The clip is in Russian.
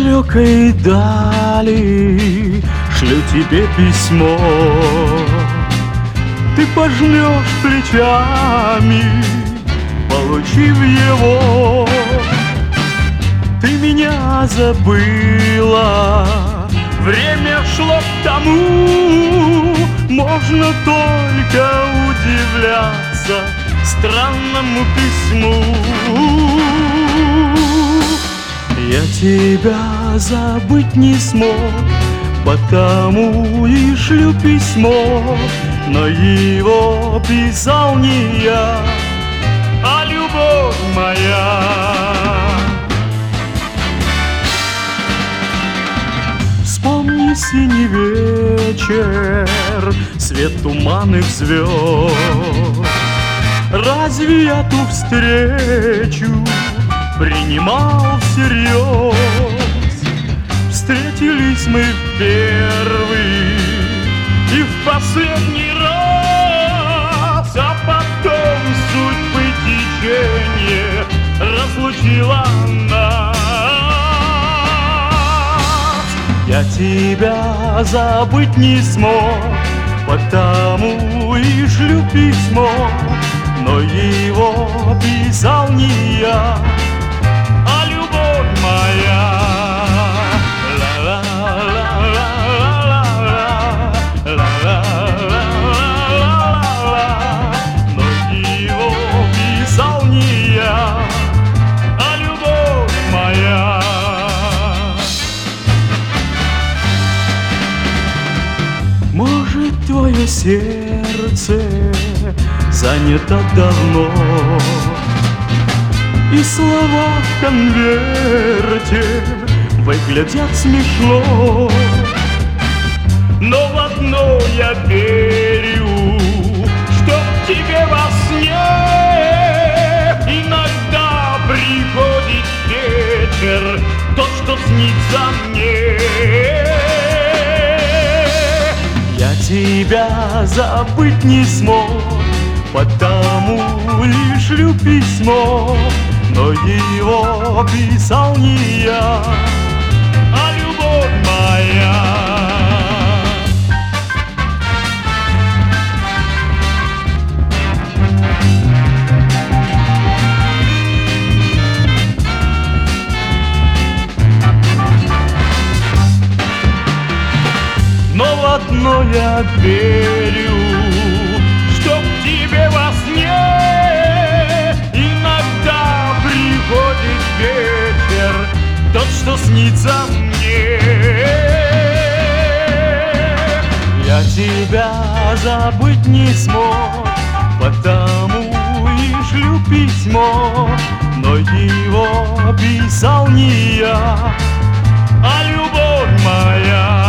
далекой дали шлю тебе письмо. Ты пожмешь плечами, получив его. Ты меня забыла, время шло к тому. Можно только удивляться странному письму. Я тебя забыть не смог, потому и шлю письмо. Но его писал не я, а любовь моя. Вспомни синий вечер, свет туманных звезд. Разве я ту встречу принимал всерьез? Встретились мы в первый и в последний раз, а потом судьбы течение разлучила нас. Я тебя забыть не смог, потому и шлю письмо. Но его писал не я, а любовь моя. Но его писал не я, а любовь моя. Может, твое сердце занято давно, и слова в конверте выглядят смешно. Но в одно я верю, что к тебе во сне иногда приходит вечер, тот, что снится мне. Я тебя забыть не смог, потому и шлю письмо. Но его писал не я, а любовь моя. Но в одно я верю, что к тебе во сне иногда приходит вечер, тот, что снится мне. Я тебя забыть не смог, потому и шлю письмо. Но его писал не я, а любовь моя.